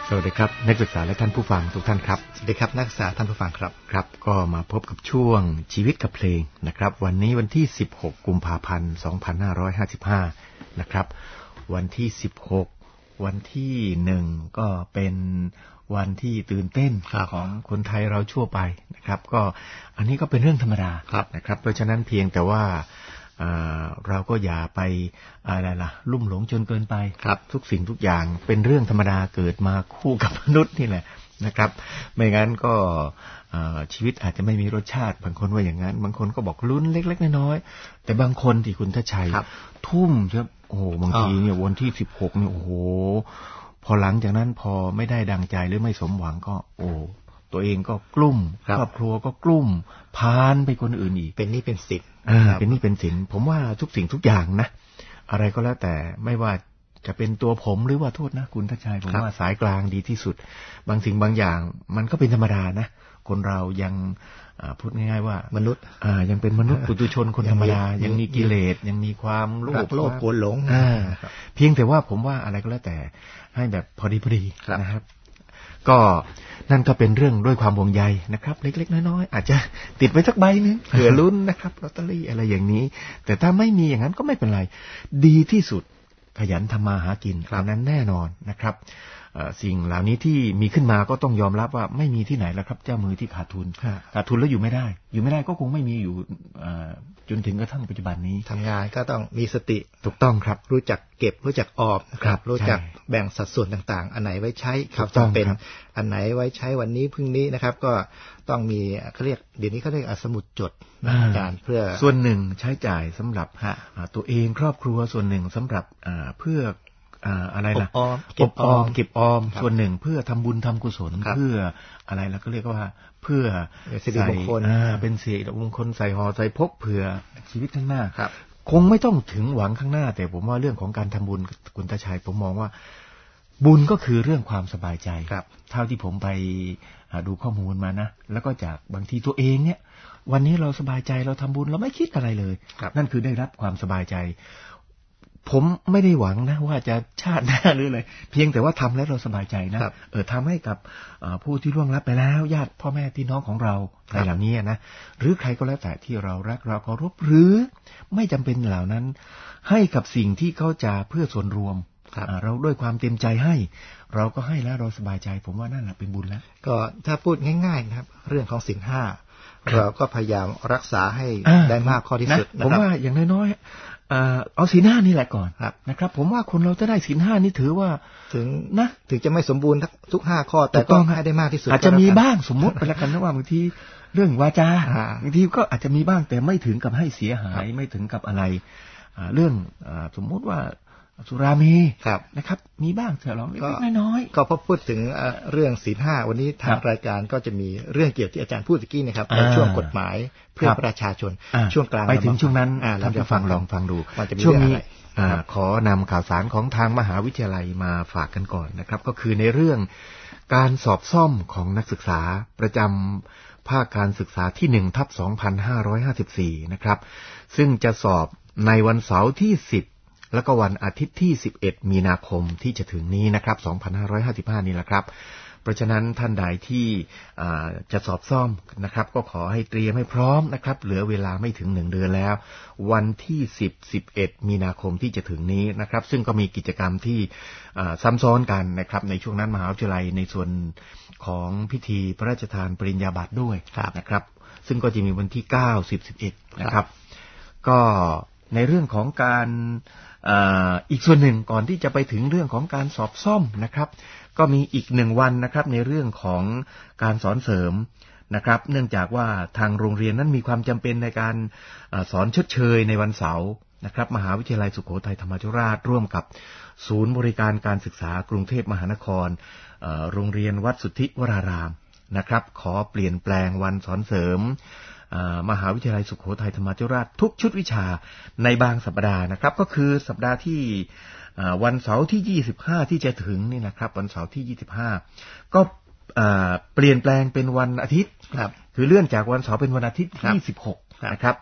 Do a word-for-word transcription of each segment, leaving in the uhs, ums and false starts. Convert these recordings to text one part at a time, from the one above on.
สวัสดีครับนักศึกษาและท่านผู้ฟังทุกท่านครับสวัสดีครับนักศึกษาท่านผู้ฟังครับครับก็มาพบกับช่วงชีวิตกับเพลงนะครับวันนี้วันที่สิบหกกุมภาพันธ์สองพันห้าร้อยห้าสิบห้านะครับวันที่สิบหกวันที่หนึ่งก็เป็นวันที่ตื่นเต้นของคนไทยเราชั่วไปนะครับก็อันนี้ก็เป็นเรื่องธรรมดานะครับเพราะฉะนั้นเพียงแต่ว่าเราก็อย่าไปอะไรล่ะลุ่มหลงจนเกินไปครับทุกสิ่งทุกอย่างเป็นเรื่องธรรมดาเกิดมาคู่กับมนุษย์นี่แหละนะครับไม่งั้นก็ชีวิตอาจจะไม่มีรสชาติบางคนว่าอย่างนั้นบางคนก็บอกลุ้นเล็กๆน้อยๆแต่บางคนที่คุณทัชชัยทุ่มครับโอ้โหบางทีเนี่ยวันที่สิบหกเนี่ยโอ้โหพอหลังจากนั้นพอไม่ได้ดังใจหรือไม่สมหวังก็โอ้ตัวเองก็กลุ้มครอบครัวก็กลุ้มพานไปคนอื่นอีกเป็นนี่เป็นสินเป็นนี่เป็นสินผมว่าทุกสิ่งทุกอย่างนะอะไรก็แล้วแต่ไม่ว่าจะเป็นตัวผมหรือว่าโทษนะคุณทัชชัยผมว่าสายกลางดีที่สุดบางสิ่งบางอย่างมันก็เป็นธรรมดานะคนเรายังพูดง่ายๆว่ามนุษย์ยังเป็นมนุษย์ปุถุชนคนธรรมดายังมีกิเลสยังมีความโลภโลภโกรธหลงเพียงแต่ว่าผมว่าอะไรก็แล้วแต่ให้แบบพอดีพอดีนะครับก็นั่นก็เป็นเรื่องด้วยความห่วงใยนะครับเล็กๆน้อยๆอาจจะติดไว้สักใบนึงเผื่อลุ้นนะครับลอตเตอรี่อะไรอย่างนี้แต่ถ้าไม่มีอย่างนั้นก็ไม่เป็นไรดีที่สุดขยันทำมาหากินคราวนั้นแน่นอนนะครับสิ่งเหล่านี้ที่มีขึ้นมาก็ต้องยอมรับว่าไม่มีที่ไหนแล้วครับเจ้ามือที่ขาดทุนขาดทุนแล้วอยู่ไม่ได้อยู่ไม่ได้ก็คงไม่มีอยู่จนถึงกระทั่งปัจจุบันนี้ทำงานก็ต้องมีสติถูกต้องครับรู้จักเก็บรู้จักออมครับรู้จักแบ่งสัดส่วนต่างๆอันไหนไว้ใช้ครับจำเป็นอันไหนไว้ใช้วันนี้พรุ่งนี้นะครับก็ต้องมีเขาเรียกเดี๋ยวนี้เขาเรียกสมุดจดการเพื่อส่วนหนึ่งใช้จ่ายสำหรับตัวเองครอบครัวส่วนหนึ่งสำหรับเพื่ออะไรล่ะเก็บออมเก็บออมส่วนหนึ่งเพื่อทำบุญทำกุศลเพื่ออะไรล่ะก็เรียกว่าเพื่อใส่เป็นสิริมงคลใส่ห่อใส่พกเผื่อชีวิตข้างหน้าคงไม่ต้องถึงหวังข้างหน้าแต่ผมว่าเรื่องของการทำบุญคุณตาชัยผมมองว่าบุญก็คือเรื่องความสบายใจเท่าที่ผมไปดูข้อมูลมานะแล้วก็จากบางทีตัวเองเนี่ยวันนี้เราสบายใจเราทำบุญเราไม่คิดอะไรเลยนั่นคือได้รับความสบายใจผมไม่ได้หวังนะว่าจะชาติหน้าหรืออะไรเพียงแต่ว่าทำแล้วเราสบายใจนะเออทำให้กับผู้ที่ล่วงลับไปแล้วญาติพ่อแม่พี่น้องของเราในเหล่านี้นะหรือใครก็แล้วแต่ที่เรารักเราเคารพหรือไม่จำเป็นเหล่านั้นให้กับสิ่งที่เขาจะเพื่อส่วนรวมเราด้วยความเต็มใจให้เราก็ให้แล้วเราสบายใจผมว่านั่นแหละเป็นบุญแล้วก็ถ้าพูดง่ายๆนะครับเรื่องของศีลห้าเราก็พยายามรักษาให้ได้มากข้อที่สุดผมว่าอย่างน้อยเอาศีลห้านี่แหละก่อนนะครับผมว่าคนเราจะได้ศีลห้านี่ถือว่าถึงนะถึงจะไม่สมบูรณ์ทุกห้าข้อแต่ก็ให้ได้มากที่สุดอาจจะมีบ้างสมมติไปแล้วกันนะว่าบางทีเรื่องวาจาบางทีก็อาจจะมีบ้างแต่ไม่ถึงกับให้เสียหายไม่ถึงกับอะไรเรื่องสมมติว่าสุรามีนะครับมีบ้างเถอะลองเล็กๆน้อยๆก็พอพูดถึงเรื่องศีลห้าวันนี้ทางรายการก็จะมีเรื่องเกี่ยวที่อาจารย์พูดเมื่อกี้นะครับในช่วงกฎหมายเพื่อประชาชนช่วงกลางไปถึงช่วงนั้นท่านผู้ฟังลองฟังดูช่วงนี้ขอนำข่าวสารของทางมหาวิทยาลัยมาฝากกันก่อนนะครับก็คือในเรื่องการสอบซ่อมของนักศึกษาประจำภาคการศึกษาที่หนึ่งทับสองพันห้าร้อยห้าสิบสี่นะครับซึ่งจะสอบในวันเสาร์ที่สิบแล้วก็วันอาทิตย์ที่สิบเอ็ดมีนาคมที่จะถึงนี้นะครับสองพันห้าร้อยห้าสิบห้านี่แหละครับเพราะฉะนั้นท่านใดที่จะสอบซ่อมนะครับก็ขอให้เตรียมให้พร้อมนะครับเหลือเวลาไม่ถึงหนึ่งเดือนแล้ววันที่สิบ สิบเอ็ดมีนาคมที่จะถึงนี้นะครับซึ่งก็มีกิจกรรมที่ซ้ำซ้อนกันนะครับในช่วงนั้นมหาวิทยาลัยในส่วนของพิธีพระราชทานปริญญาบัตรด้วยนะครับซึ่งก็จะมีวันที่เก้า สิบ สิบเอ็ดนะครับก็ในเรื่องของการอีกส่วนหนึ่งก่อนที่จะไปถึงเรื่องของการสอบซ่อมนะครับก็มีอีกหนึ่งวันนะครับในเรื่องของการสอนเสริมนะครับเนื่องจากว่าทางโรงเรียนนั้นมีความจำเป็นในการสอนชดเชยในวันเสาร์นะครับมหาวิทยาลัยสุโขทัยธรรมาธิราชร่วมกับศูนย์บริการการศึกษากรุงเทพมหานครโรงเรียนวัดสุทธิวรารามนะครับขอเปลี่ยนแปลงวันสอนเสริมมหาวิทยาลัยสุโขทัยธรรมาธิราชทุกชุดวิชาในบางสัปดาห์นะครับก็คือสัปดาห์ที่วันเสาร์ที่ยี่สิบห้าที่จะถึงนี่นะครับวันเสาร์ที่ยี่สิบห้าก็เปลี่ยนแปลงเป็นวันอาทิตย์ครับคือเลื่อนจากวันเสาร์เป็นวันอาทิตย์ที่ยี่สิบหกนะครับ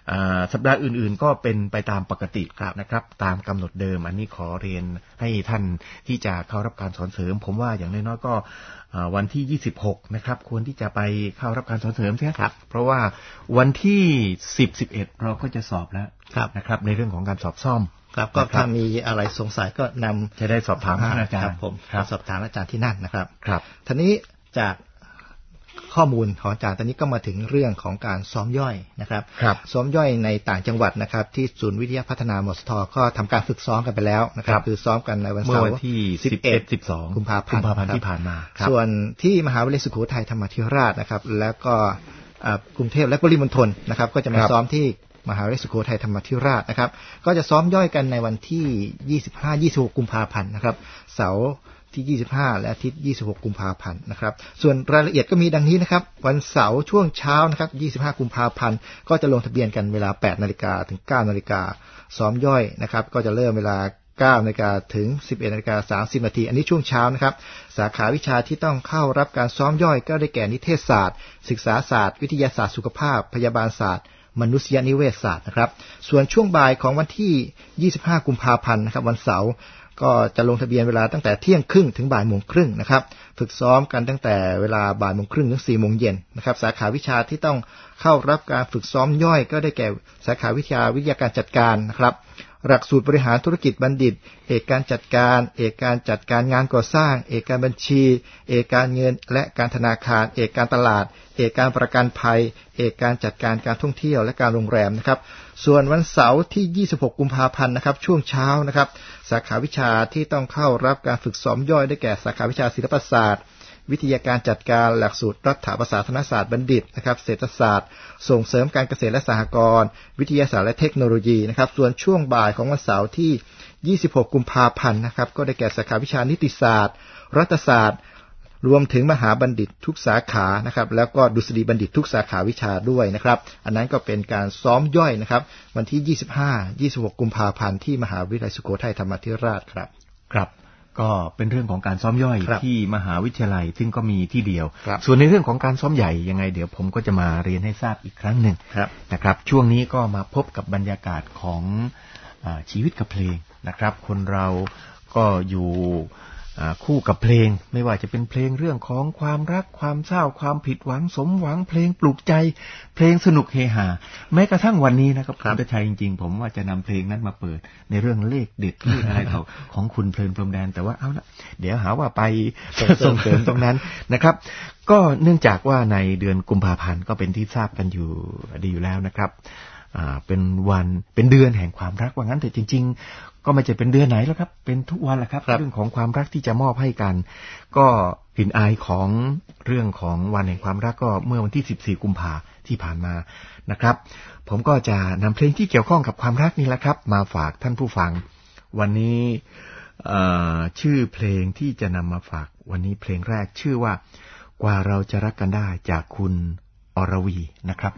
สัปดาห์อื่นๆก็เป็นไปตามปกตินะครับตามกำหนดเดิมอันนี้ขอเรียนให้ท่านที่จะเข้ารับการสอนเสริมผมว่าอย่างน้อยๆก็วันที่ยี่สิบหกนะครับควรที่จะไปเข้ารับการสอนเสริมใช่ไหมครับเพราะว่าวันที่สิบ สิบเอ็ดเราก็จะสอบแล้วนะครับในเรื่องของการสอบซ่อมครับก็ถ้ามีอะไรสงสัยก็นำจะได้สอบถามท่านอาจารย์ผมสอบถามอาจารย์ที่นั่นนะครับครับทีนี้จากข้อมูลของอาจารย์ตอนนี้ก็มาถึงเรื่องของการซ้อมย่อยนะครับซ้อมย่อยในต่างจังหวัดนะครับที่ศูนย์วิทยาพัฒนามสทก็ทำการฝึกซ้อมกันไปแล้วนะครับคือซ้อมกันในวันเสาร์ที่สิบเอ็ด สิบสองกุมภาพันธ์ที่ผ่านมาส่วนที่มหาวิทยาลัยสุโขทัยธรรมาธิราชนะครับแล้วก็กรุงเทพและปริมณฑลนะครับก็จะมาซ้อมที่มหาวิทยาลัยสุโขทัยธรรมาธิราชนะครับก็จะซ้อมย่อยกันในวันที่ยี่สิบห้า ยี่สิบหกกุมภาพันธ์นะครับเสาร์ที่ยี่สิบห้าและอาทิตย์ยี่สิบหกกุมภาพันธ์นะครับส่วนรายละเอียดก็มีดังนี้นะครับวันเสาร์ช่วงเช้านะครับยี่สิบห้ากุมภาพันธ์ก็จะลงทะเบียนกันเวลา แปดนาฬิกา ถึง เก้านาฬิกาซ้อมย่อยนะครับก็จะเริ่มเวลา เก้านาฬิกา ถึง สิบเอ็ดนาฬิกาสามสิบนาทีอันนี้ช่วงเช้านะครับสาขาวิชาที่ต้องเข้ารับการซ้อมย่อยก็ได้แก่นิเทศศาสตร์ศึกษาศาสตร์วิทยาศาสตร์สุขภาพพยาบาลศาสตร์มนุษยนิเวศศาสตร์นะครับส่วนช่วงบ่ายของวันที่ยี่สิบห้ากุมภาพันธ์นะครับวันเสาร์ก็จะลงทะเบียนเวลาตั้งแต่เที่ยงครึ่งถึงบ่ายโมงครึ่งนะครับฝึกซ้อมกันตั้งแต่เวลาบ่ายโมงครึ่งถึงสี่โมงเย็นนะครับสาขาวิชาที่ต้องเข้ารับการฝึกซ้อมย่อยก็ได้แก่สาขาวิชาวิทยาการจัดการนะครับหลักสูตรบริหารธุรกิจบัณฑิตเอกการจัดการเอกการจัดการงานก่อสร้างเอกการบัญชีเอกการเงินและการธนาคารเอกการตลาดเอกการประกันภัยเอกการจัดการการท่องเที่ยวและการโรงแรมนะครับส่วนวันเสาร์ที่ยี่สิบหกกุมภาพันธ์นะครับช่วงเช้านะครับสาขาวิชาที่ต้องเข้ารับการฝึกซ้อมย่อยได้แก่สาขาวิชาศิลปศาสตร์วิทยาการจัดการหลักสูตรรัฐประศาสนศาสตร์บัณฑิตนะครับเศรษฐศาสตร์ส่งเสริมการเกษตรและสหกรณ์วิทยาศาสตร์และเทคโนโลยีนะครับส่วนช่วงบ่ายของวันเสาร์ที่ยี่สิบหกกุมภาพันธ์นะครับก็ได้แก่สาขาวิชานิติศาสตร์รัฐศาสตร์รวมถึงมหาบัณฑิตทุกสาขานะครับแล้วก็ดุษฎีบัณฑิตทุกสาขาวิชาด้วยนะครับอันนั้นก็เป็นการซ้อมย่อยนะครับวันที่ยี่สิบห้า ยี่สิบหกกุมภาพันธ์ที่มหาวิทยาลัยสุโขทัยธรรมาธิราชครับครับก็เป็นเรื่องของการซ้อมย่อยที่มหาวิทยาลัยซึ่งก็มีที่เดียวส่วนในเรื่องของการซ้อมใหญ่ยังไงเดี๋ยวผมก็จะมาเรียนให้ทราบอีกครั้งหนึ่งนะครับช่วงนี้ก็มาพบกับบรรยากาศของอ่าชีวิตกับเพลงนะครับคนเราก็อยู่คู่กับเพลงไม่ว่าจะเป็นเพลงเรื่องของความรักความเศร้าความผิดหวังสมหวังเพลงปลุกใจเพลงสนุกเฮฮาแม้กระทั่งวันนี้นะครับคุณชัยจริงๆผมว่าจะนำเพลงนั้นมาเปิดในเรื่องเลขเด็ดเลขอะไรของของคุณเพลินพรหมแดนแต่ว่าเอาละเดี๋ยวหาว่าไปส่งเสริมตรงนั้นนะครับก็เนื่องจากว่าในเดือนกุมภาพันธ์ก็เป็นที่ทราบกันอยู่ดีอยู่แล้วนะครับอ่าเป็นวันเป็นเดือนแห่งความรักว่างั้นแต่จริงๆก็ไม่ใช่เป็นเดือนไหนแล้วครับเป็นทุกวันแหละครับเรื่องของความรักที่จะมอบให้กันก็กลิ่นอายของเรื่องของวันแห่งความรักก็เมื่อวันที่สิบสี่กุมภาพันธ์ที่ผ่านมานะครับผมก็จะนำเพลงที่เกี่ยวข้องกับความรักนี่แหละครับมาฝากท่านผู้ฟังวันนี้ชื่อเพลงที่จะนำมาฝากวันนี้เพลงแรกชื่อว่ากว่าเราจะรักกันได้จากคุณอรวีนะครับ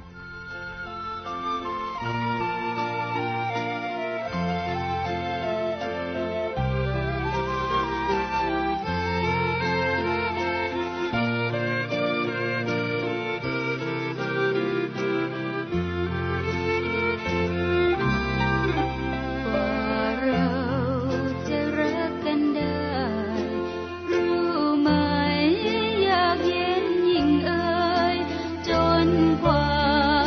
ความ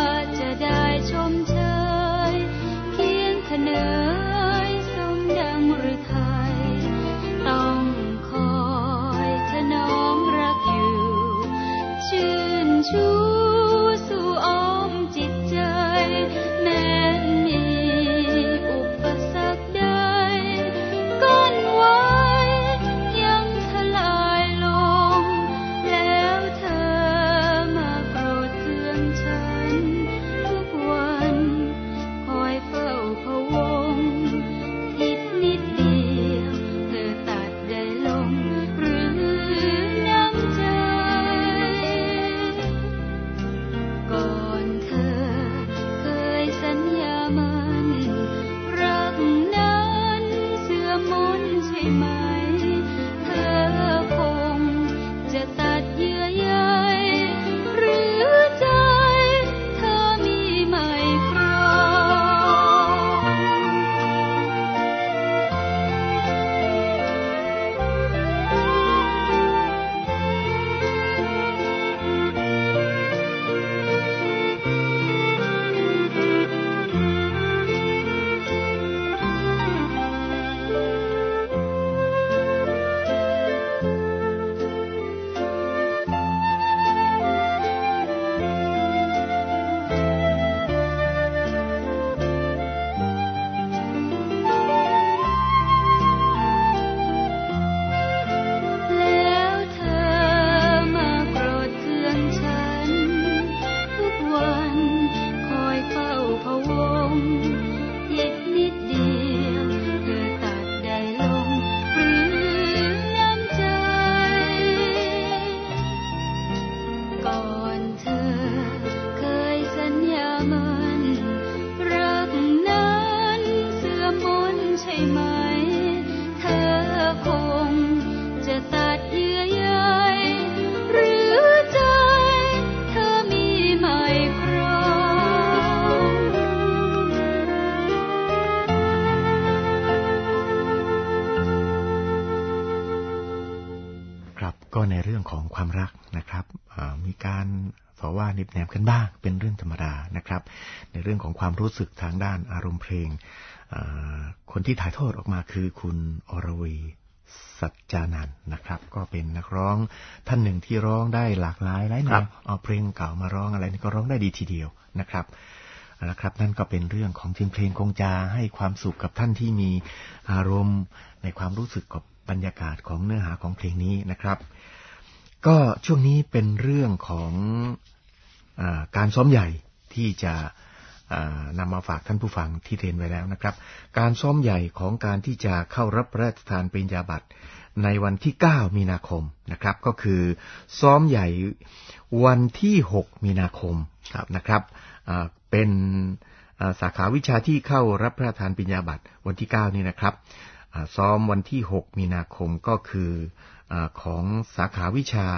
ก็ในเรื่องของความรักนะครับมีการต่อว่านิบแนมกันบ้างเป็นเรื่องธรรมดานะครับในเรื่องของความรู้สึกทางด้านอารมณ์เพลงคนที่ถ่ายทอดออกมาคือคุณอรวีสัจจานันท์นะครับก็เป็นนักร้องท่านหนึ่งที่ร้องได้หลากหลายหลายแนวเอาเพลงเก่ามาร้องอะไรนี่ก็ร้องได้ดีทีเดียวนะครับนะครับนั่นก็เป็นเรื่องของทีมเพลงคงจะให้ความสุขกับท่านที่มีอารมณ์ในความรู้สึกกับบรรยากาศของเนื้อหาของเพลงนี้นะครับก็ช่วงนี้เป็นเรื่องของอ่าการซ้อมใหญ่ที่จะนำมาฝากท่านผู้ฟังที่เรียนไว้แล้วนะครับการซ้อมใหญ่ของการที่จะเข้ารับพระราชทานปริญญาบัตรในวันที่เก้ามีนาคมนะครับก็คือซ้อมใหญ่วันที่หกมีนาคมนะครับเป็นสาขาวิชาที่เข้ารับพระราชทานปริญญาบัตรวันที่เก้านี่นะครับซ้อมวันที่หกมีนาคมก็คือของสาขาวิชา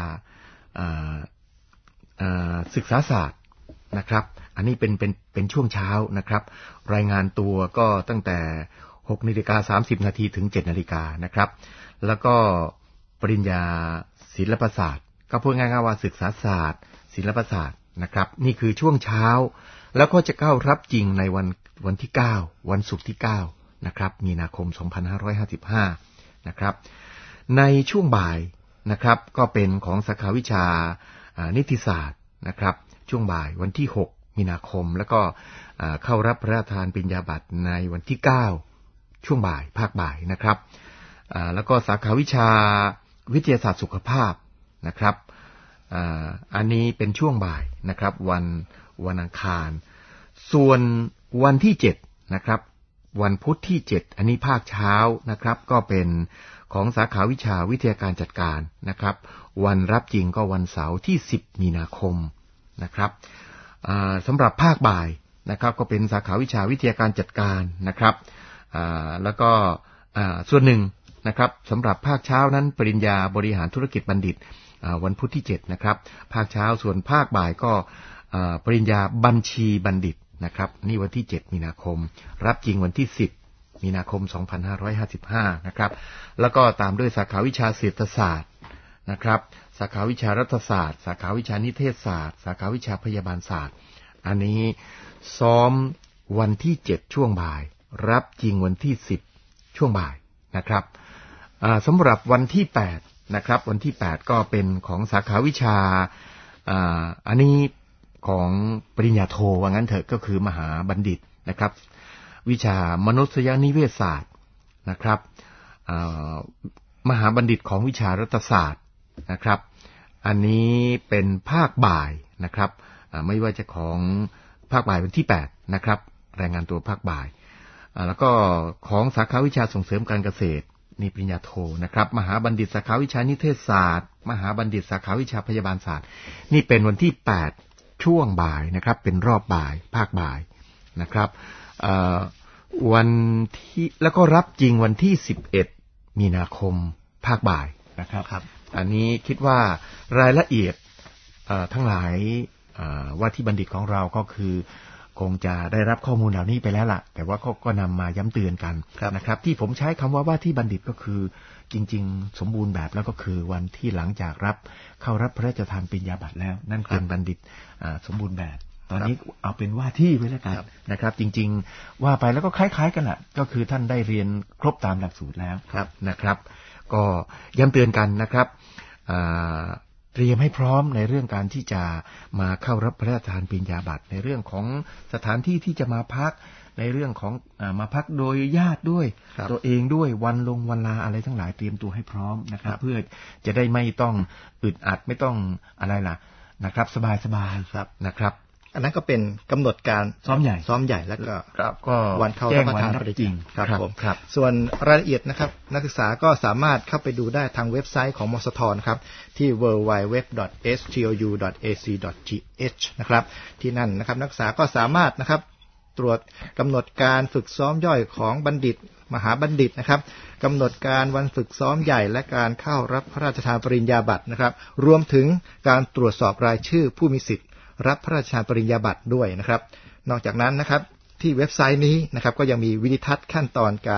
ศึกษาศาสตร์นะครับอันนี้เป็นเป็นเป็นช่วงเช้านะครับรายงานตัวก็ตั้งแต่ หกนาฬิกาสามสิบนาทีถึง เจ็ดนาฬิกานะครับแล้วก็ปริญญาศิลปศาสตร์ก็พูดง่ายๆว่าศึกษาศาสตร์ศิลปศาสตร์นะครับนี่คือช่วงเช้าแล้วก็จะเข้ารับจริงในวันวันที่เก้าวันศุกร์ที่เก้านะครับมีนาคมสองพันห้าร้อยห้าสิบห้านะครับในช่วงบ่ายนะครับก็เป็นของสาขาวิชานิติศาสตร์นะครับช่วงบ่ายวันที่หกมีนาคมแล้วก็เข้ารับพระราชทานปริญญาบัตรในวันที่เก้าช่วงบ่ายภาคบ่ายนะครับแล้วก็สาขาวิชาวิทยาศาสตร์สุขภาพนะครับอันนี้เป็นช่วงบ่ายนะครับวันวันอังคารส่วนวันที่เจ็ดนะครับวันพุธที่เจ็ดอันนี้ภาคเช้านะครับก็เป็นของสาขาวิชาวิทยาการจัดการนะครับวันรับจริงก็วันเสาร์ที่สิบมีนาคมนะครับสำหรับภาคบ่ายนะครับก็เป็นสาขาวิชาวิทยาการจัดการนะครับแล้วก็ส่วนหนึ่งนะครับสำหรับภาคเช้านั้นปริญญาบริหารธุรกิจบัณฑิตวันพุธที่เจ็ดนะครับภาคเช้าส่วนภาคบ่ายก็ปริญญาบัญชีบัณฑิตนะครับนี่วันที่เจ็ดมีนาคมรับจริงวันที่สิบมีนาคมสองพันห้าร้อยห้าสิบห้านะครับแล้วก็ตามด้วยสาขาวิชาเศรษฐศาสตร์นะครับสาขาวิชารัฐศาสตร์สาขาวิชานิเทศศาสตร์สาขาวิชาพยาบาลศาสตร์อันนี้ซ้อมวันที่เจ็ดช่วงบ่ายรับจริงวันที่สิบช่วงบ่ายนะครับสำหรับวันที่แปดนะครับวันที่แปดก็เป็นของสาขาวิชาอันนี้ของปริญญาโทว่างั้นเถอะก็คือมหาบัณฑิตนะครับวิชามนุษยนิเวศศาสตร์นะครับมหาบัณฑิตของวิชารัฐศาสตร์นะครับอันนี้เป็นภาคบ่ายนะครับไม่ว่าจะของภาคบ่ายวันที่แปดนะครับรายงานตัวภาคบ่ายแล้วก็ของสาขาวิชาส่งเสริมการเกษตรนี่ปริญญาโทนะครับมหาบัณฑิตสาขาวิชานิเทศศาสตร์มหาบัณฑิตสาขาวิชาพยาบาลศาสตร์นี่เป็นวันที่แปดช่วงบ่ายนะครับเป็นรอบบ่ายภาคบ่ายนะครับวันที่แล้วก็รับจริงวันที่สิบเอ็ดมีนาคมภาคบ่ายนะครับครับอันนี้คิดว่ารายละเอียดทั้งหลายว่าที่บัณฑิตของเราก็คือคงจะได้รับข้อมูลเหล่านี้ไปแล้วล่ะแต่ว่าก็ก็นำมาย้ำเตือนกันนะครับที่ผมใช้คำว่าว่าที่บัณฑิตก็คือจริงๆสมบูรณ์แบบแล้วก็คือวันที่หลังจากรับเข้ารับพระราชทานปริญญาบัตรแล้วนั่นเป็นบัณฑิตสมบูรณ์แบบตอนนี้เอาเป็นว่าที่ไว้แล้วกันนะครับจริงๆว่าไปแล้วก็คล้ายๆกันแหละก็คือท่านได้เรียนครบตามหลักสูตรแล้วนะครับก็ย้ำเตือนกันนะครับเตรียมให้พร้อมในเรื่องการที่จะมาเข้ารับพระราชทานปริญญาบัตรในเรื่องของสถานที่ที่จะมาพักในเรื่องของมาพักโดยญาติด้วยตัวเองด้วยวันลงวันลาอะไรทั้งหลายเตรียมตัวให้พร้อมนะครับเพื่อจะได้ไม่ต้องอึดอัดไม่ต้องอะไรล่ะนะครับสบายๆครับนะครับอันนั้นก็เป็นกำหนดการซ้อมใหญ่ซ้อมใหญ่แล้วก็ก็วันเข้ารับประทานปริญญาครับผมส่วนรายละเอียดนะครับนักศึกษาก็สามารถเข้าไปดูได้ทางเว็บไซต์ของมสทนะครับที่ ดับเบิลยู ดับเบิลยู ดับเบิลยู ดอท เอส ที โอ ยู ดอท เอ ซี ดอท จี เอช นะครับที่นั่นนะครับนักศึกษาก็สามารถนะครับตรวจกำหนดการฝึกซ้อมย่อยของบัณฑิตมหาบัณฑิตนะครับกำหนดการวันฝึกซ้อมใหญ่และการเข้ารับพระราชทานปริญญาบัตรนะครับรวมถึงการตรวจสอบรายชื่อผู้มีสิทธิ์รับพระราชทานปริญญาบัตรด้วยนะครับนอกจากนั้นนะครับที่เว็บไซต์นี้นะครับก็ยังมีวิดีทัศน์ขั้นตอนการ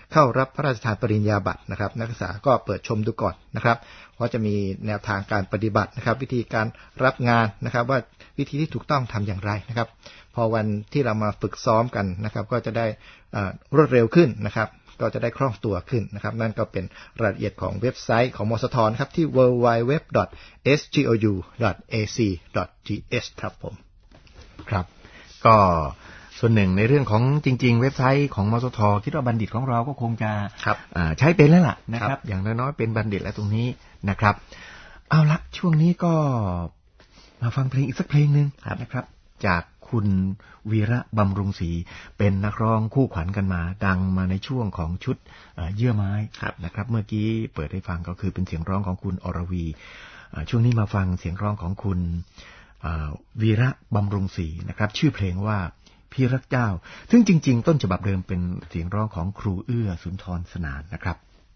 เข้ารับพระราชทานปริญญาบัตรนะครับนักศึกษาก็เปิดชมดูก่อนนะครับเพราะจะมีแนวทางการปฏิบัตินะครับวิธีการรับงานนะครับว่าวิธีที่ถูกต้องทำอย่างไรนะครับพอวันที่เรามาฝึกซ้อมกันนะครับก็จะได้รวดเร็วขึ้นนะครับก็จะได้คล่องตัวขึ้นนะครับนั่นก็เป็นรายละเอียดของเว็บไซต์ของมสทนะครับที่ ดับเบิลยู ดับเบิลยู ดับเบิลยู ดอท เอส จี โอ ยู ดอท เอ ซี ดอท ที เอช ครับผมครับก็ส่วนหนึ่งในเรื่องของจริงๆเว็บไซต์ของมสทคิดว่าบัณฑิตของเราก็คงจะใช้เป็นแล้วล่ะนะครับอย่างน้อยๆเป็นบัณฑิตแล้วตรงนี้นะครับเอาละช่วงนี้ก็มาฟังเพลงอีกสักเพลงนึงนะครับจากคุณวีระบำรุงศรีเป็นนักร้องคู่ขวัญกันมาดังมาในช่วงของชุดเยื่อไม้นะครับเมื่อกี้เปิดให้ฟังก็คือเป็นเสียงร้องของคุณอรวีช่วงนี้มาฟังเสียงร้องของคุณวีระบำรุงศรีนะครับชื่อเพลงว่าพี่รักเจ้าซึ่งจริงๆต้นฉบับเดิมเป็นเสียงร้องของครูเอื้อสุนทรสนานนะครับ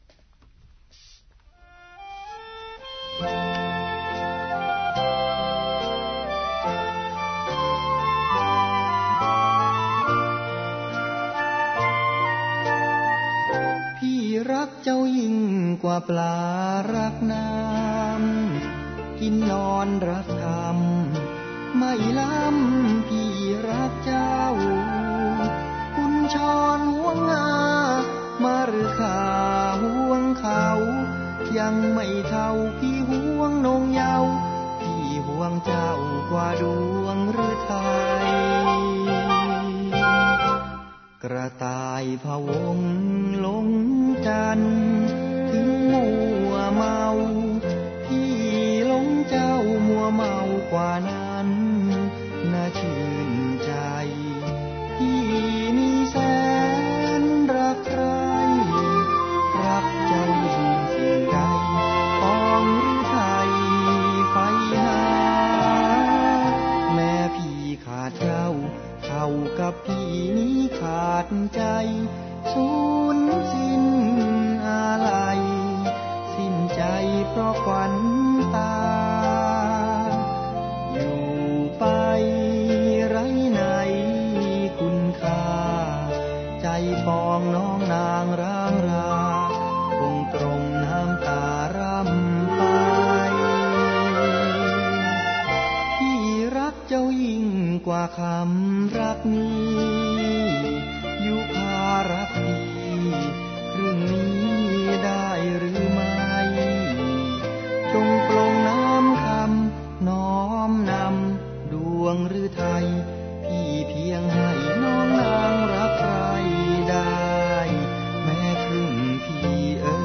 รักเจ้ายิ่งกว่าปลารักน้ำกินนอนรักธรรมไม่ล้ำพี่รักเจ้าคุณชอนห่วงงามาหรือข้าห่วงเขายังไม่เท่าพี่ห่วงนงเยาว์พี่ห่วงเจ้ากว่าดวงฤทัยกระต่ายพะวงลงจันทร์ถึงมัวเมาพี่หลงเจ้ามัวเมากว่านั้นน่าชื่นใจพี่มีแสนรักใครรักเจ้ายิ่งสิ่งใดปองหรือไทยไฟหาแม่พี่ขาดเจ้าเท่ากับพี่นี้ขาดใจสูญสิ้นอะไรสิ้นใจเพราะควันตาอยู่ไปไร้ในคุณค่าใจปองน้องนางร้างราคงตรงน้ำตาร่ำไปพี่รักเจ้ายิ่งกว่าคำรักนี้ยุพารักดีครึ่งนี้ได้หรือไม่จงปลงน้ำคำน้อมนำดวงฤทัยพี่เพียงให้น้องนางรักใครได้แม้ครึ่งพี่เอ๋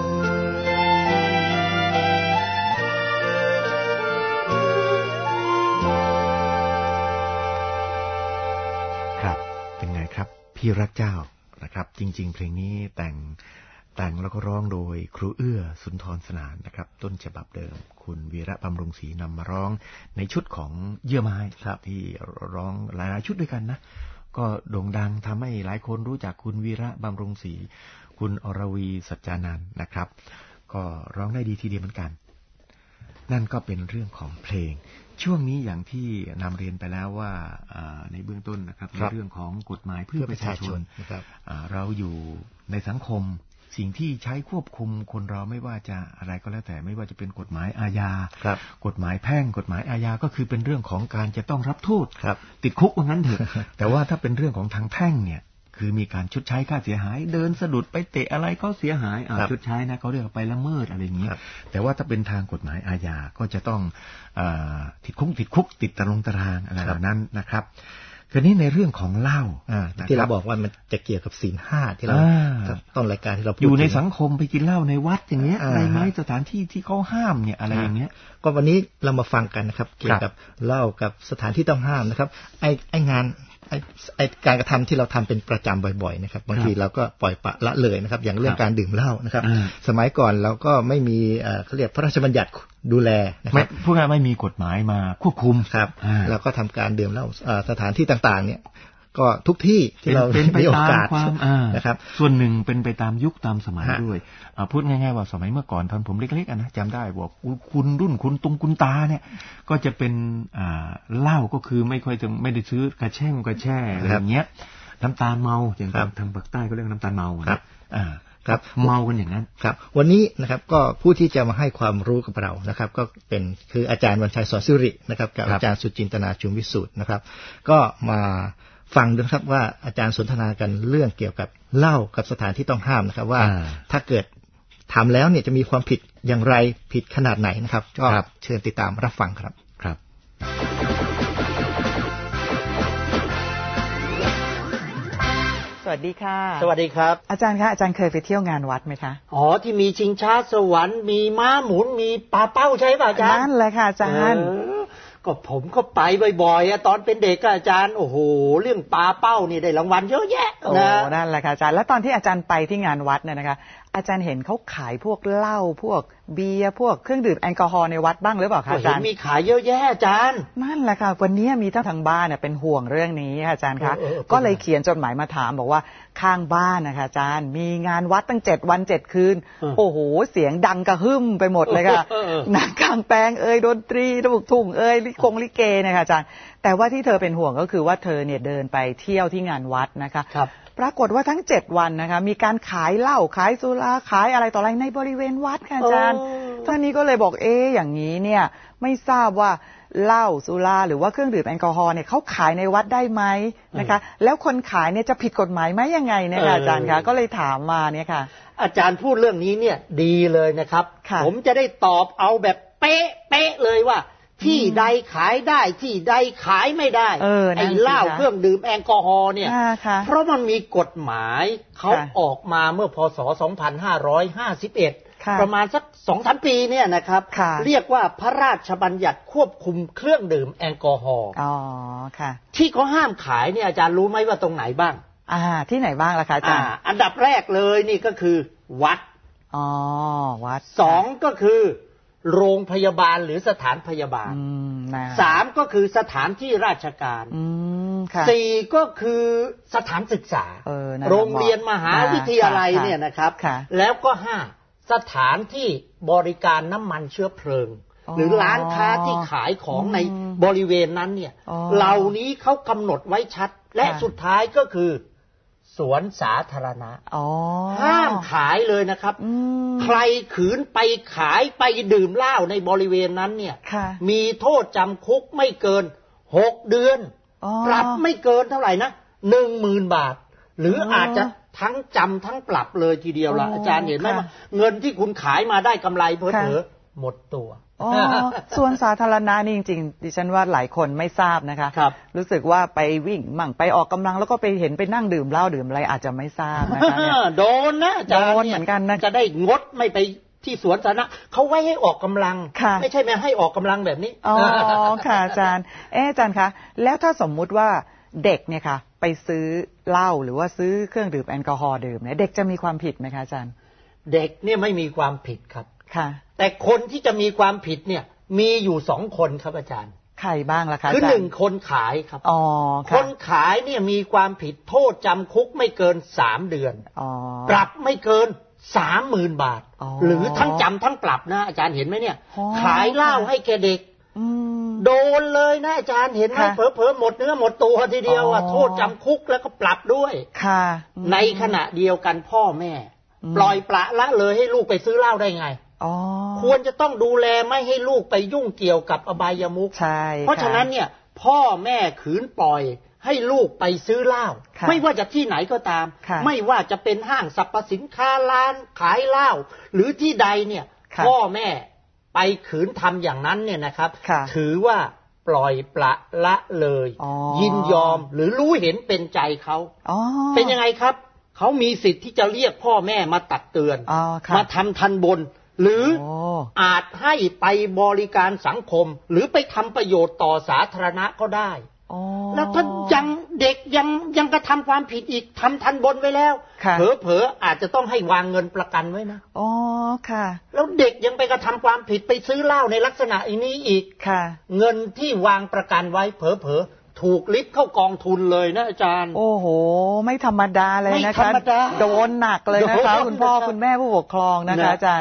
ยครับเป็นไงครับพี่รักเจ้านะครับจริงๆเพลงนี้แต่งแต่งแล้วก็ร้องโดยครูเอื้อสุนทรสนานนะครับต้นฉบับเดิมคุณวีระบำรุงศรีนำมาร้องในชุดของเยื่อไม้ครับที่ร้องหลายๆชุดด้วยกันนะก็โด่งดังทำให้หลายคนรู้จักคุณวีระบำรุงศรีคุณอรวีสัจจานันท์นะครับก็ร้องได้ดีทีเดียวเหมือนกันนั่นก็เป็นเรื่องของเพลงช่วงนี้อย่างที่นำเรียนไปแล้วว่าในเบื้องต้นนะครับในเรื่องของกฎหมายเพื่อประชาชนเราอยู่ในสังคมสิ่งที่ใช้ควบคุมคนเราไม่ว่าจะอะไรก็แล้วแต่ไม่ว่าจะเป็นกฎหมายอาญากฎหมายแพ่งกฎหมายอาญาก็คือเป็นเรื่องของการจะต้องรับโทษติดคุกว่างั้นเถอะ แต่ว่าถ้าเป็นเรื่องของทางแพ่งเนี่ยคือมีการชดใช้ค่าเสียหายเดินสะดุดไปเตะอะไรก็เสียหายชดใช้นะเขาเรียกไปละเมิดอะไรอย่างนี้แต่ว่าถ้าเป็นทางกฎหมายอาญาก็จะต้องติดคุกติดคุกติดตารางตารางอะไรเหล่านั้นนะครับคือนี้ในเรื่องของเหล้าที่เราบอกว่ามันจะเกี่ยวกับศีลห้าที่เราต้นรายการที่เราพูดอยู่ในสังคมไปกินเหล้าในวัดอย่างเงี้ยในไหมสถานที่ที่เขาห้ามเนี่ยอะไรอย่างเงี้ยก็วันนี้เรามาฟังกันนะครับเกี่ยวกับเหล้ากับสถานที่ต้องห้ามนะครับไอ้ไอ้งานไอ้ไอ้การกระทำที่เราทำเป็นประจำบ่อยๆนะครับบางทีเราก็ปล่อยปละละเลยนะครับอย่างเรื่องการดื่มเหล้านะครับสมัยก่อนเราก็ไม่มีเขาเรียกพระราชบัญญัติดูแลนะครับพวกนั้นไม่มีกฎหมายมาควบคุมครับเราก็ทำการดื่มเหล้าสถานที่ต่างๆเนี่ยก็ทุกที่ที่เรามีโอกาสนะครับส่วนหนึ่งเป็นไปตามยุคตามสมัยด้วยพูดง่ายๆว่าสมัยเมื่อก่อนตอนผมเล็กๆนะจำได้บอกคุณรุ่นคุณตุงคุณตาเนี่ยก็จะเป็นเหล้าก็คือไม่ค่อยจะไม่ได้ซื้อกระแช่งกระแช่อะไรอย่างเงี้ยน้ำตาลเมาอย่างทางภาคใต้ก็เรียกน้ำตาลเมาครับครับเมากันอย่างนั้นครับวันนี้นะครับก็ผู้ที่จะมาให้ความรู้กับเรานะครับก็เป็นคืออาจารย์วันชัยสอนสิรินะครับกับอาจารย์สุจินตนาชุมวิสุทธ์นะครับก็มาฟังดูครับว่าอาจารย์สนทนากันเรื่องเกี่ยวกับเหล้ากับสถานที่ต้องห้ามนะครับว่าถ้าเกิดทำแล้วเนี่ยจะมีความผิดอย่างไรผิดขนาดไหนนะครับก็เชิญติดตามรับฟังครับครับสวัสดีค่ะสวัสดีครับอาจารย์คะอาจารย์เคยไปเที่ยวงานวัดไหมคะอ๋อที่มีชิงช้าสวรรค์มีม้าหมุนมีปลาเป้าใช่ป่ะอาจารย์นั่นแหละค่ะอาจารย์ก็ผมก็ไปบ่อยๆตอนเป็นเด็กอาจารย์โอ้โหเรื่องปลาเป้านี่ได้รางวัลเยอะแยะโอ้นั่นแหละค่ะอาจารย์แล้วตอนที่อาจารย์ไปที่งานวัดเนี่ยนะคะอาจารย์เห็นเขาขายพวกเหล้าพวกเบียร์พวกเครื่องดื่มแอลกอฮอล์ในวัดบ้างหรือเปล่าคะอาจารย์มีขายเยอะแยะอาจารย์นั่นแหละค่ะวันนี้มีทั้งทางบ้านเนี่ยเป็นห่วงเรื่องนี้อาจารย์คะก็เลยเขียนจดหมายมาถามบอกว่าข้างบ้านนะคะอาจารย์มีงานวัดตั้งเจ็ดวันเจ็ดคืนโอ้โหเสียงดังกระหึ่มไปหมดเลยค่ะหนังกลางแปลงเอ่ยดนตรีลูกทุ่งเอ่ยลิกงลิเกนะคะอาจารย์แต่ว่าที่เธอเป็นห่วงก็คือว่าเธอเนี่ยเดินไปเที่ยวที่งานวัดนะคะปรากฏว่าทั้งเจ็ดวันนะคะมีการขายเหล้าขายสุราขายอะไรต่ออะไรในบริเวณวัดค่ะอาจารย์ท่านนี้ก็เลยบอกเอ๊ะอย่างนี้เนี่ยไม่ทราบว่าเหล้าสุราหรือว่าเครื่องดื่มแอลกอฮอล์เนี่ยเขาขายในวัดได้ไหมนะคะแล้วคนขายเนี่ยจะผิดกฎหมายไหมยังไงนะคะอาจารย์คะก็เลยถามมาเนี่ยค่ะอาจารย์พูดเรื่องนี้เนี่ยดีเลยนะครับผมจะได้ตอบเอาแบบเป๊ะเป๊ะเลยว่าที่ใดขายได้ที่ใดขายไม่ได้ไอ้เหล้าเครื่องดื่มแอลกอฮอล์เนี่ยเพราะมันมีกฎหมายเขาออกมาเมื่อพ.ศ. สองพันห้าร้อยห้าสิบเอ็ดประมาณสัก สองถึงสาม ปีเนี่ยนะครับเรียกว่าพระราชบัญญัติควบคุมเครื่องดื่มแอลกอฮอล์อ๋อค่ะที่เขาห้ามขายเนี่ยอาจารย์รู้ไหมว่าตรงไหนบ้างอ่าที่ไหนบ้างล่ะคะอาจารย์อันดับแรกเลยนี่ก็คือวัดอ๋อวัดสองก็คือโรงพยาบาลหรือสถานพยาบาลสามก็คือสถานที่ราชการสี่ก็คือสถานศึกษาโรงเรียนมหาวิทยาลัยเนี่ยนะครับแล้วก็ห้าสถานที่บริการน้ำมันเชื้อเพลิงหรือร้านค้าที่ขายของในบริเวณนั้นเนี่ยเหล่านี้เขากำหนดไว้ชัดและสุดท้ายก็คือสวนสาธารณะห้ามขายเลยนะครับใครขืนไปขายไปดื่มเหล้าในบริเวณนั้นเนี่ยมีโทษจำคุกไม่เกินหกเดือนปรับไม่เกินเท่าไหร่นะหนึ่งหมื่นบาทหรืออาจจะทั้งจำทั้งปรับเลยทีเดียวละอาจารย์เห็นไหมว่าเงินที่คุณขายมาได้กำไรเผลอๆหมดตัวอ๋อส่วนสาธารณะนี่จริงๆดิฉันว่าหลายคนไม่ทราบนะคะครับรู้สึกว่าไปวิ่งมั่งไปออกกำลังแล้วก็ไปเห็นไปนั่งดื่มเหล้าดื่มอะไรอาจจะไม่ทราบนะคะเนี่ยโดนนะอาจารย์เหมือนกันนะจะได้งดไม่ไปที่สวนสาธารณะเขาไว้ให้ออกกำลังไม่ใช่ไม่ให้ออกกำลังแบบนี้อ๋อค่ะอาจารย์เอ๊ะอาจารย์คะแล้วถ้าสมมุติว่าเด็กเนี่ยค่ะไปซื้อเหล้าหรือว่าซื้อเครื่องดื่มแอลกอฮอล์ดื่มเนี่ยเด็กจะมีความผิดไหมคะอาจารย์เด็กเนี่ยไม่มีความผิดครับค่ะแต่คนที่จะมีความผิดเนี่ยมีอยู่สองคนครับอาจารย์ใครบ้างล่ะคะคือหนึ่งคนขายครับอ๋อคนขายเนี่ยมีความผิดโทษจำคุกไม่เกินสามเดือนอ๋อปรับไม่เกินสามหมื่นบาทหรือทั้งจำทั้งปรับนะอาจารย์เห็นไหมเนี่ยขายเหล้าให้แกเด็กโดนเลยนะอาจารย์เห็นไหมเผลอๆหมดเนื้อหมดตัวทีเดียวอ่ะโทษจำคุกแล้วก็ปรับด้วยค่ะในขณะเดียวกันพ่อแม่ปล่อยปละละเลยให้ลูกไปซื้อเหล้าได้ไงควรจะต้องดูแลไม่ให้ลูกไปยุ่งเกี่ยวกับอบายมุขเพราะฉะนั้นเนี่ยพ่อแม่ขืนปล่อยให้ลูกไปซื้อเหล้าไม่ว่าจะที่ไหนก็ตามไม่ว่าจะเป็นห้างสรรพสินค้าร้านขายเหล้าหรือที่ใดเนี่ยพ่อแม่ไปขืนทำอย่างนั้นเนี่ยนะครับถือว่าปล่อยปละละเลยยินยอมหรือรู้เห็นเป็นใจเขาเป็นยังไงครับเขามีสิทธิ์ที่จะเรียกพ่อแม่มาตักเตือนมาทำทันบนหรืออาจให้ไปบริการสังคมหรือไปทำประโยชน์ต่อสาธารณะก็ได้แล้วถ้ายังเด็กยังยังกระทำความผิดอีกทำทันบนไว้แล้วเผลอๆอาจจะต้องให้วางเงินประกันไว้นะอ๋อค่ะแล้วเด็กยังไปกระทำความผิดไปซื้อเหล้าในลักษณะอย่างนี้อีกค่ะเงินที่วางประกันไว้เผลอๆถูกลิฟต์เข้ากองทุนเลยนะอาจารย์โอ้โหไม่ธรรมดาเลยนะคะโดนหนักเลยนะคะคุณพ่อคุณแม่ผู้ปกครองนะคะอาจารย์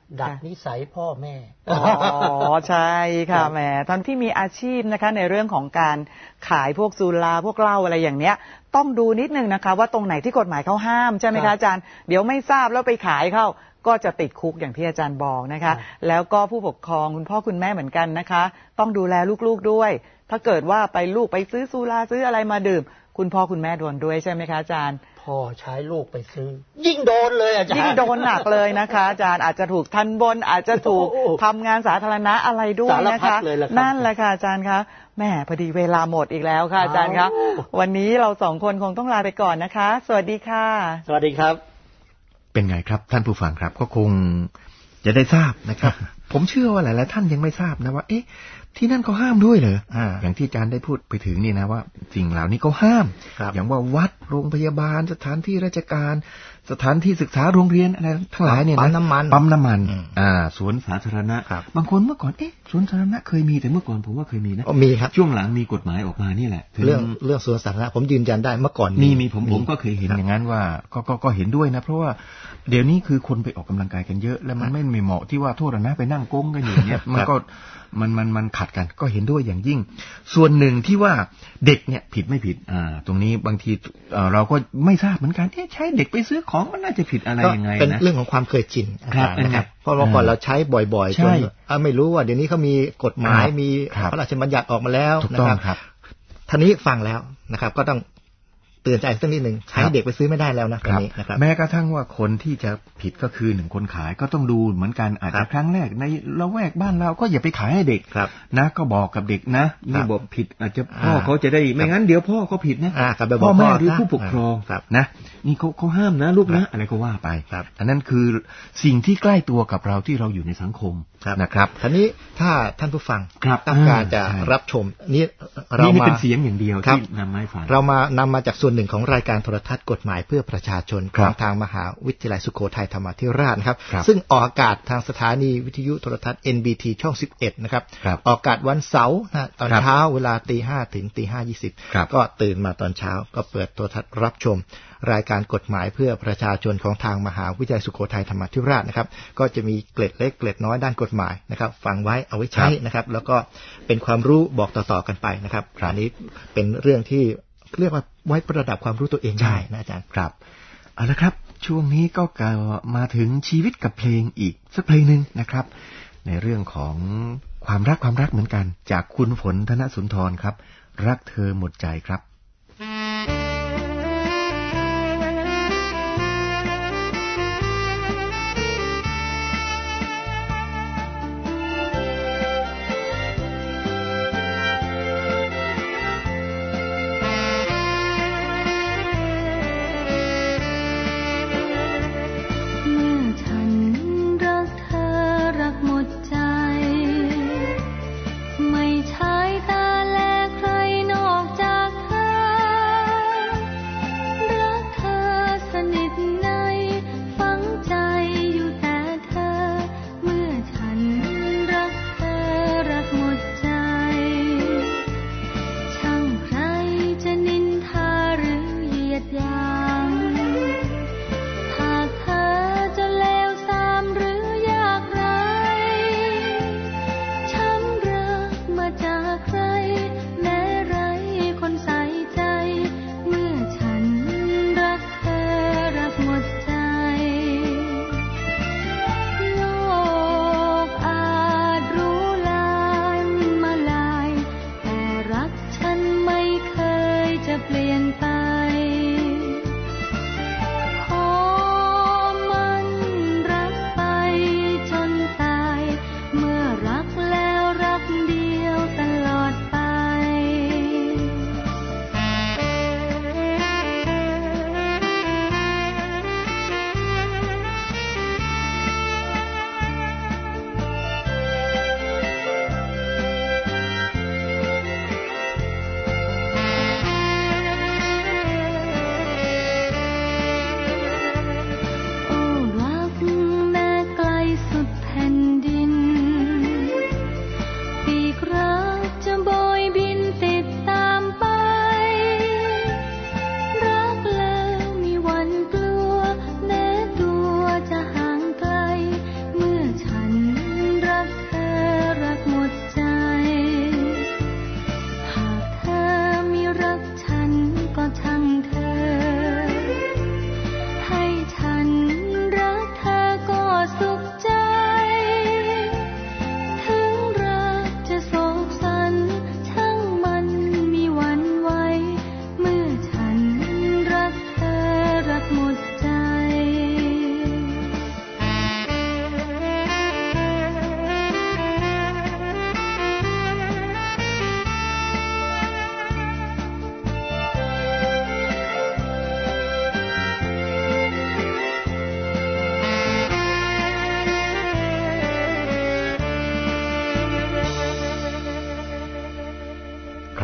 ดัดนิสัยพ่อแม่อ๋อใช่ค่ะแหมท่านที่มีอาชีพนะคะในเรื่องของการขายพวกสุราพวกเหล้าอะไรอย่างเนี้ยต้องดูนิดนึงนะคะว่าตรงไหนที่กฎหมายเขาห้ามใช่ไหมคะอาจารย์เดี๋ยวไม่ทราบแล้วไปขายเข้าก็จะติดคุกอย่างที่อาจารย์บอกนะคะแล้วก็ผู้ปกครองคุณพ่อคุณแม่เหมือนกันนะคะต้องดูแลลูกๆด้วยถ้าเกิดว่าไปลูกไปซื้อสุราซื้ออะไรมาดื่มคุณพ่อคุณแม่โดนด้วยใช่ไหมคะอาจารย์พ่อใช้ลูกไปซื้อยิ่งโดนเลยอาจารย์ยิ่งโดนหนักเลยนะคะอาจารย์อาจจะถูกทันบนอาจจะถูกทำงานสาธารณะอะไรด้วยนะคะนั่นแหละค่ะอาจารย์คะแม่พอดีเวลาหมดอีกแล้วค่ะอาจารย์คะวันนี้เราสองคนคงต้องลาไปก่อนนะคะสวัสดีค่ะสวัสดีครับเป็นไงครับท่านผู้ฟังครับก็คงจะได้ทราบนะครับ ผมเชื่อว่าหลายๆท่านยังไม่ทราบนะว่าเอ๊ะที่นั่นเขาห้ามด้วยเหรอ อ่า อย่างที่อาจารย์ได้พูดไปถึงนี่นะว่าสิ่งเหล่านี้เขาห้ามอย่างว่าวัดโรงพยาบาลสถานที่ราชการสถานที่ศึกษาโรงเรียนอะไรทั้งหลายเนี่ยนะปั๊มน้ำมันปั๊มน้ำมันอ่าสวนสาธารณะบางคนเมื่อก่อนเอ๊ะสวนสาธารณะเคยมีแต่เมื่อก่อนผมว่าเคยมีนะมีครับช่วงหลังมีกฎหมายออกมานี่แหละเรื่องเรื่องสวนสาธารณะผมยืนยันได้เมื่อก่อนมีมีผมผมก็เคยเห็นอย่างนั้นว่าก็ก็ก็เห็นด้วยนะเพราะว่าเดี๋ยวนี้คือคนไปออกกำลังกายกันเยอะแล้วมันไม่เหมาะที่ว่าโทษนะไปนั่งก้งกันอย่างเงี้ยมันก็มันมันมันขัดกันก็เห็นด้วยอย่างยิ่งส่วนหนึ่งที่ว่าเด็กเนี่ยผิดไม่ผิดอ่าตรงนี้บางทีเราก็ไม่ทราบเหมือนกันเอ๊ะใช้เด็กไปซื้อของมันน่าจะผิดอะไรยังไงนะเป็นเรื่องของความเคยชินนะครับเพราะเมื่อก่อนเราใช้บ่อยๆจนไม่รู้ว่าเดี๋ยวนี้เขามีกฎหมายมีพระราชบัญญัติออกมาแล้วนะครับท่านี้ฟังแล้วนะครับก็ต้องเตือนใจสักนิดหนึ่งใช้เด็กไปซื้อไม่ได้แล้วนะตอนนี้นะครับแม้กระทั่งว่าคนที่จะผิดก็คือหนึ่งคนขายก็ต้องดูเหมือนกันอาจจะครั้งแรกในละแวกบ้านเราก็อย่าไปขายให้เด็กนะก็บอกกับเด็กนะนี่บอกผิดอาจจะพ่อเขาจะได้ไม่งั้นเดี๋ยวพ่อเขาผิดนะพ่อแม่หรือผู้ปกครองนะนี่เขาเขาห้ามนะลูกนะอะไรก็ว่าไปอันนั้นคือสิ่งที่ใกล้ตัวกับเราที่เราอยู่ในสังคมนะครับทีนี้ถ้าท่านผู้ฟังต้องการจะรับชมนี่เรามาเป็นเสียงอย่างเดียวที่นำมาให้ฟังเรามานำมาจากส่วนหนึ่งของรายการโทรทัศน์กฎหมายเพื่อประชาชนของทางมหาวิทยาลัยสุโขทัยธรรมาธิราชนะครับซึ่งออกอากาศทางสถานีวิทยุโทรทัศน์ เอ็น บี ที ช่องสิบเอ็ดนะครับออกอากาศวันเสาร์นะตอนเช้าเวลาตีห้าถึงตีห้ายี่สิบก็ตื่นมาตอนเช้าก็เปิดโทรทัศน์รับชมรายการกฎหมายเพื่อประชาชนของทางมหาวิทยาลัยสุโขทัยธรรมาธิราชนะครับก็จะมีเกล็ดเล็กเกล็ดน้อยด้านกฎหมายนะครับฟังไว้เอาไว้ใช้นะครับแล้วก็เป็นความรู้บอกต่อๆกันไปนะครับอันนี้เป็นเรื่องที่เรียกว่าไว้ประดับความรู้ตัวเองได้นะอาจารย์ครับเอาละครับช่วงนี้ก็กล่าวมาถึงชีวิตกับเพลงอีกสักเพลงหนึ่งนะครับในเรื่องของความรักความรักเหมือนกันจากคุณฝนธนสุนทรครับรักเธอหมดใจครับไม่ใช่ตาแลใครนอกจากเธอ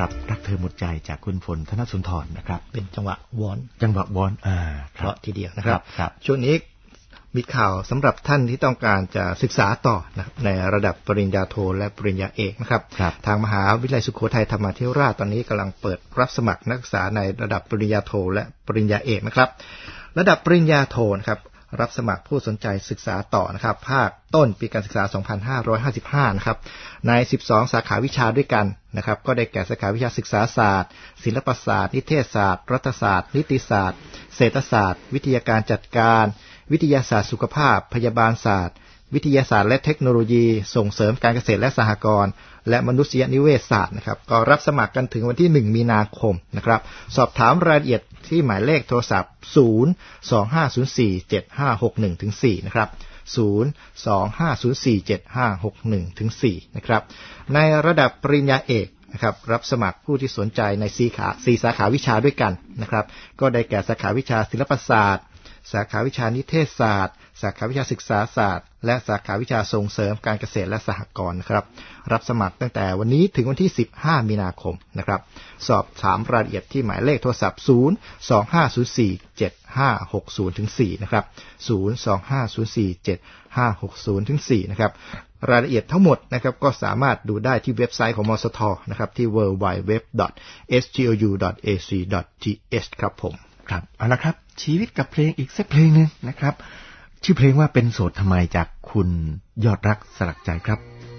ครับรักเธอหมดใจจากคุณฝนธนสุนทรนะครับเป็นจังหวะวอนจังหวะวอนอ่าเพราะทีเดียวนะครับช่วงนี้มีข่าวสำหรับท่านที่ต้องการจะศึกษาต่อนะในระดับปริญญาโทและปริญญาเอกนะครับทางมหาวิทยาลัยสุโขทัยธรรมาธิราชตอนนี้กำลังเปิดรับสมัครนักศึกษาในระดับปริญญาโทและปริญญาเอกนะครับระดับปริญญาโทนะครับรับสมัครผู้สนใจศึกษาต่อนะครับภาคต้นปีการศึกษาสองพันห้าร้อยห้าสิบห้านะครับในสิบสองสาขาวิชาด้วยกันนะครับก็ได้แก่สาขาวิชาศึกษาศาสตร์ศิลปศาสตร์นิเทศศาสตร์รัฐศาสตร์นิติศาสตร์เศรษฐศาสตร์วิทยาการจัดการวิทยาศาสตร์สุขภาพพยาบาลศาสตร์วิทยาศาสตร์และเทคโนโลยีส่งเสริมการเกษตรและสหกรณ์และมนุษยนิเวศศาสตร์นะครับก็รับสมัครกันถึงวันที่หนึ่งมีนาคมนะครับสอบถามรายละเอียดที่หมายเลขโทรศัพท์ศูนย์ สอง ห้า ศูนย์ สี่ เจ็ด ห้า หก หนึ่ง ถึง สี่นะครับศูนย์ สอง ห้า ศูนย์ สี่ เจ็ด ห้า หก หนึ่ง ถึง สี่นะครับในระดับปริญญาเอกนะครับรับสมัครผู้ที่สนใจในสี่ขาสี่สาขาวิชาด้วยกันนะครับก็ได้แก่สาขาวิชาศิลปศาสตร์สาขาวิชานิเทศศาสตร์สาขาวิชาศึกษาศาสตร์และสาขาวิชาส่งเสริมการเกษตรและสหกรณ์นะครับรับสมัครตั้งแต่วันนี้ถึงวันที่สิบห้ามีนาคมนะครับสอบถามรายละเอียดที่หมายเลขโทรศัพท์ศูนย์ สอง ห้า ศูนย์ สี่ เจ็ด ห้า หก ศูนย์ ถึง สี่นะครับศูนย์ สอง ห้า ศูนย์ สี่ เจ็ด ห้า หก ศูนย์ ถึง สี่นะครับรายละเอียดทั้งหมดนะครับก็สามารถดูได้ที่เว็บไซต์ของมสทนะครับที่ ดับเบิลยู ดับเบิลยู ดับเบิลยู ดอท เอส ที โอ ยู ดอท เอ ซี ดอท ที เอช ครับผมครับเอาละครับชีวิตกับเพลงอีกสักเพลงนึงนะครับชื่อเพลงว่าเป็นโสดทำไมจากคุณยอดรักสลักใจครับ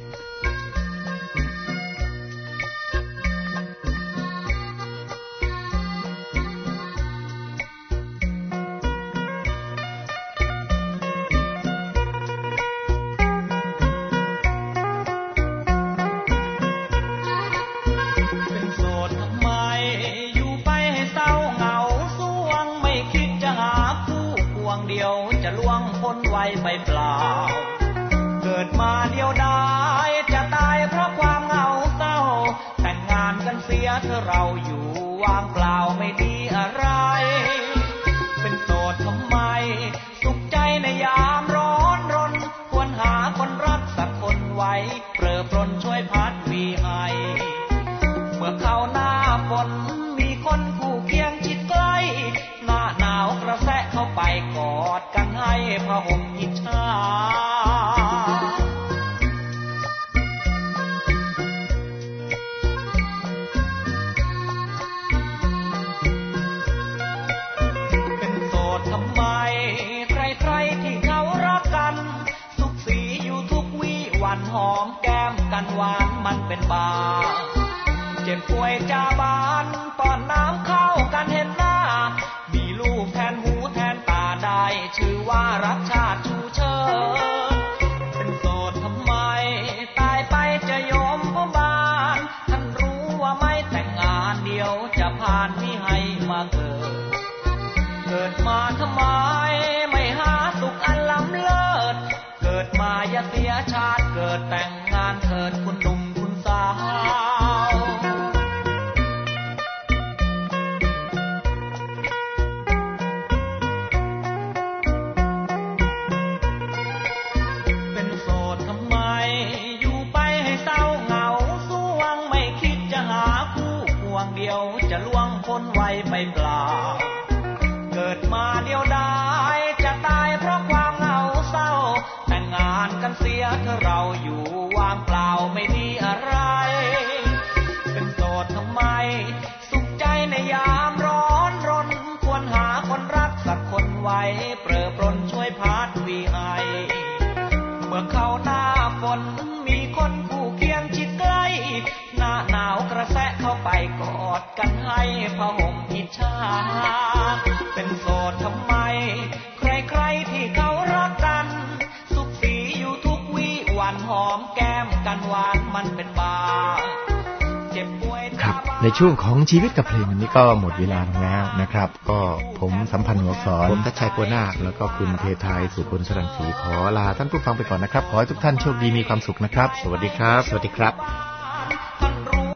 ไปเปล่าเกิดมาเดียวดายจะตายเพราะความเหงาเศร้าแต่งงานกันเสียเธอเราอยู่ว่างเปล่าไม่ดีอะไรเป็นโสดทำไมสุขใจในยามร้อนรนควรหาคนรักสักคนไว้เปรอปรนช่วยพัดวีให้เมื่อเข้าหน้าฝนมีคนคู่เคียงชิดใกล้หน้าหนาวกระแสะเข้าไปกอดกันให้พระห่มอิจฉาเป็นโสดทำไมใครๆที่เขารักกันสุขสีอยู่ทุกวี่วันหอมแก้มกันหวานมันเป็นบาเจ็บป่วยจาบานป้อนน้ำเข้ากันเห็นหน้ามีลูกแทนหูแทนตาได้ชื่อว่ารักชาติชูเชิดเป็นโสดทำไมตายไปจะยอมพบานท่านรู้ว่าไม่แต่งงานเดียวจะผ่านมิให้มาเกิดเกิดมาทำไมไม่หาสุขอันล้ำเลิศเกิดมาอย่าเสียชาติเกิดแต่งงานเถิดคุณหนุ่มคุณสาวเดียวจะล่วงพ้นไว้ไปเปล่าเกิดมาเดียวดายจะตายเพราะความเหงาเศร้าแต่งงานกันเสียเธอเราอยู่ว่างเปล่าไม่ดีอะไรเป็นโสดทำไมสุขใจในยามร้อนรนควรหาคนรักสักคนไว้เปรอปรนช่วยพัดวีให้เมื่อเข้าหน้าฝนมีคนคู่เคียงชิดใกล้หน้าหนาวกระแสะเข้าไปกอดกันให้พระห่มอิจฉาเป็นโสดทำไมใครๆที่เขารักกันสุขสีอยู่ทุกวี่วันหอมแก้มกันหวานมันเป็นบาเจ็บป่วยครับในช่วงของชีวิตกับเพลงวันนี้ก็หมดเวลาแล้วนะครับก็ผมสัมพันธ์หัวสอนผมทัชชัยโพนาคแล้วก็คุณเททายสุคนสรัญศรีขอลาท่านผู้ฟังไปก่อนนะครับขอให้ทุกท่านโชคดีมีความสุขนะครับสวัสดีครับสวัสดีครับ